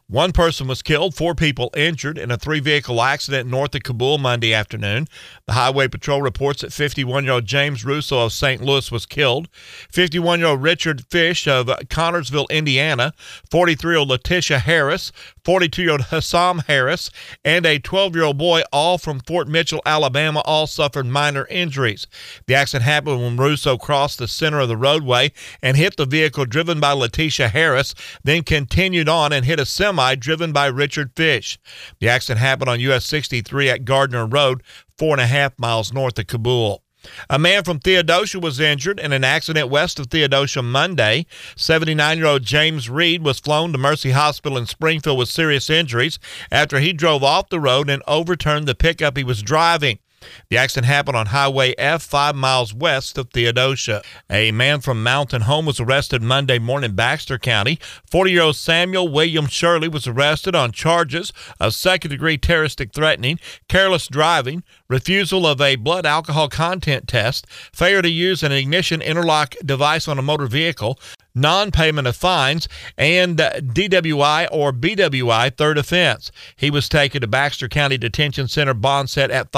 One person was killed, 4 people injured in a 3-vehicle accident north of Kabul Monday afternoon. The Highway Patrol reports that 51-year-old James Russo of St. Louis was killed. 51-year-old Richard Fish of Connersville, Indiana, 43-year-old Letitia Harris, 42-year-old Hassam Harris, and a 12-year-old boy, all from Fort Mitchell, Alabama, all suffered minor injuries. The accident happened when Russo crossed the center of the roadway and hit the vehicle driven by Letitia Harris, then continued on and hit a semi driven by Richard Fish. The accident happened on US 63 at Gardner Road, 4.5 miles north of Kabul. A man from Theodosia was injured in an accident west of Theodosia Monday. 79-year-old James Reed was flown to Mercy Hospital in Springfield with serious injuries after he drove off the road and overturned the pickup he was driving. The accident happened on Highway F, 5 miles west of Theodosia. A man from Mountain Home was arrested Monday morning in Baxter County. 40-year-old Samuel William Shirley was arrested on charges of second-degree terroristic threatening, careless driving, refusal of a blood alcohol content test, failure to use an ignition interlock device on a motor vehicle, non-payment of fines, and DWI or BWI, third offense. He was taken to Baxter County Detention Center, bond set at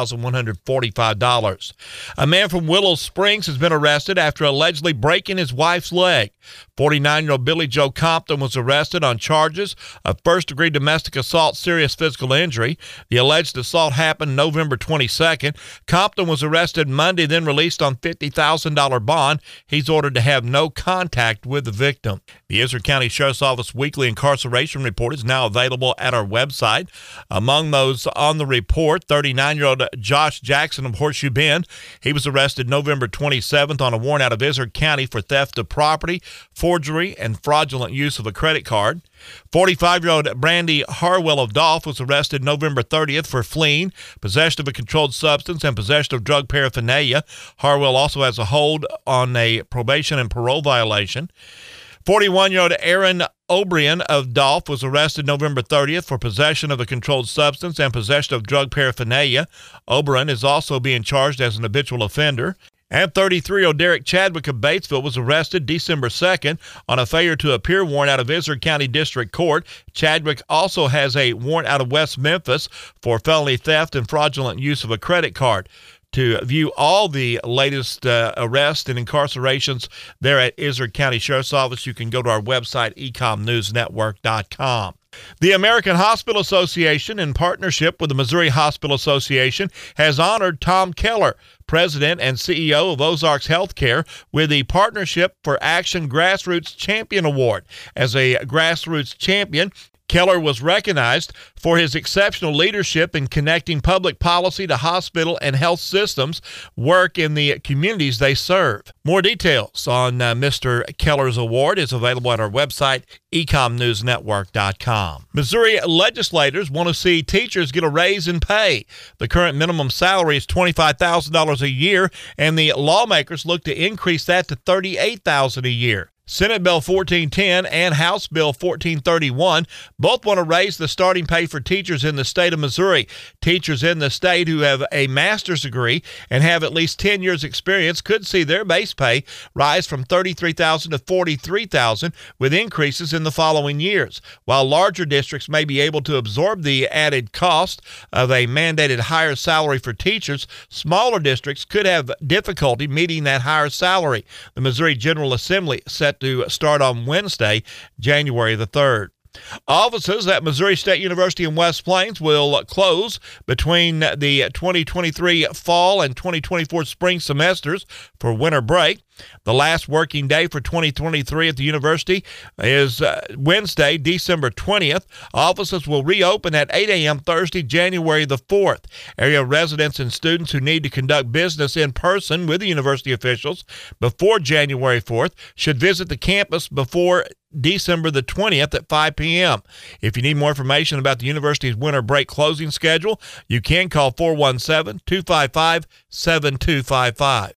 $5,145. A man from Willow Springs has been arrested after allegedly breaking his wife's leg. 49-year-old Billy Joe Compton was arrested on charges of first-degree domestic assault, serious physical injury. The alleged assault happened November 22nd. Compton was arrested Monday, then released on $50,000 bond. He's ordered to have no contact with the victim. The Izard County Sheriff's Office weekly incarceration report is now available at our website. Among those on the report, 39-year-old Josh Jackson of Horseshoe Bend. He was arrested November 27th on a warrant out of Izard County for theft of property, forgery, and fraudulent use of a credit card. 45-year-old Brandy Harwell of Dolph was arrested November 30th for fleeing, possession of a controlled substance, and possession of drug paraphernalia. Harwell also has a hold on a probation and parole violation. 41-year-old Aaron O'Brien of Dolph was arrested November 30th for possession of a controlled substance and possession of drug paraphernalia. O'Brien is also being charged as an habitual offender. And 33-year-old Derek Chadwick of Batesville was arrested December 2nd on a failure to appear warrant out of Izard County District Court. Chadwick also has a warrant out of West Memphis for felony theft and fraudulent use of a credit card. To view all the latest arrests and incarcerations there at Izard County Sheriff's Office, you can go to our website, ecomnewsnetwork.com. The American Hospital Association, in partnership with the Missouri Hospital Association, has honored Tom Keller, President and CEO of Ozarks Healthcare, with the Partnership for Action Grassroots Champion Award. As a grassroots champion, Keller was recognized for his exceptional leadership in connecting public policy to hospital and health systems work in the communities they serve. More details on Mr. Keller's award is available at our website, ecomnewsnetwork.com. Missouri legislators want to see teachers get a raise in pay. The current minimum salary is $25,000 a year, and the lawmakers look to increase that to $38,000 a year. Senate Bill 1410 and House Bill 1431 both want to raise the starting pay for teachers in the state of Missouri. Teachers in the state who have a master's degree and have at least 10 years experience could see their base pay rise from $33,000 to $43,000 with increases in the following years. While larger districts may be able to absorb the added cost of a mandated higher salary for teachers, smaller districts could have difficulty meeting that higher salary. The Missouri General Assembly set to start on Wednesday, January the 3rd. Offices at Missouri State University in West Plains will close between the 2023 fall and 2024 spring semesters for winter break. The last working day for 2023 at the university is Wednesday, December 20th. Offices will reopen at 8 a.m. Thursday, January the 4th. Area residents and students who need to conduct business in person with the university officials before January 4th should visit the campus before December the 20th at 5 p.m. If you need more information about the university's winter break closing schedule, you can call 417-255-7255.